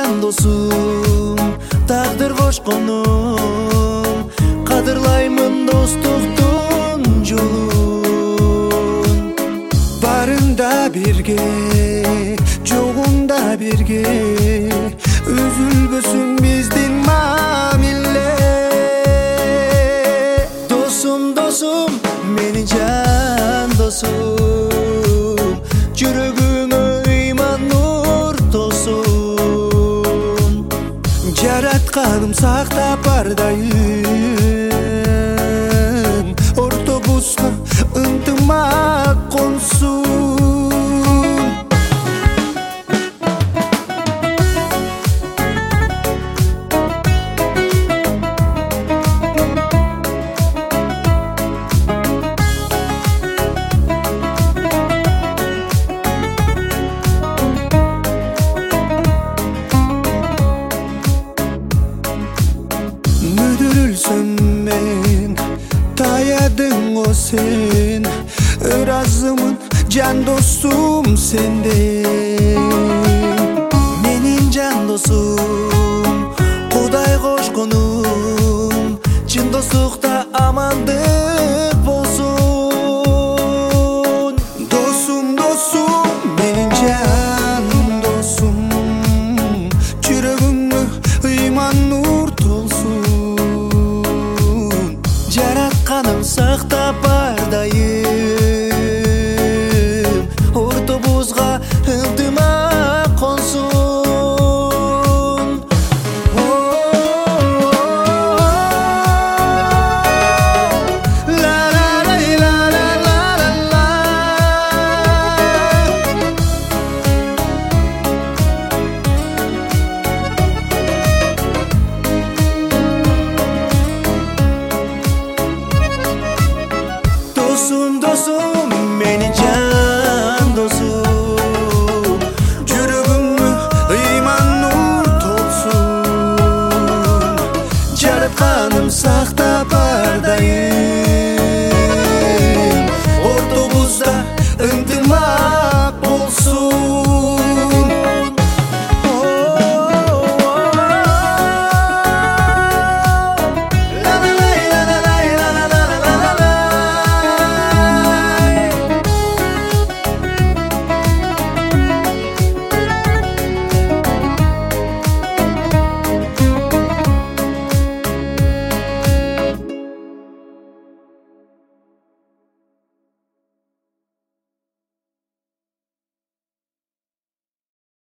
жан досум, тагдыр кошконум, кадырлаймын достуктун жолун. Барында бирге, жогунда бирге, үзүлбөсүн биздин мамиле. Досум, досум, менин жан досум, жүрөгүңө ыйман нур толсун. Жаратканым сактап бардайын, ортобуска ынтымак консун. Müdürülsün men, tayadın o sen, ırazımın can dostum senden. Menin can dostum, Kuday koşkonum, çın dostlukta amandık bolsun. Dostum, dostum, menin can dostum, жүрөгүңө ыйман нур толсун. Жаратканым сактап бардайым, ортобузга ынтымак консун. Ла ла ла ла ла ла ла. Dostum, dostum, menin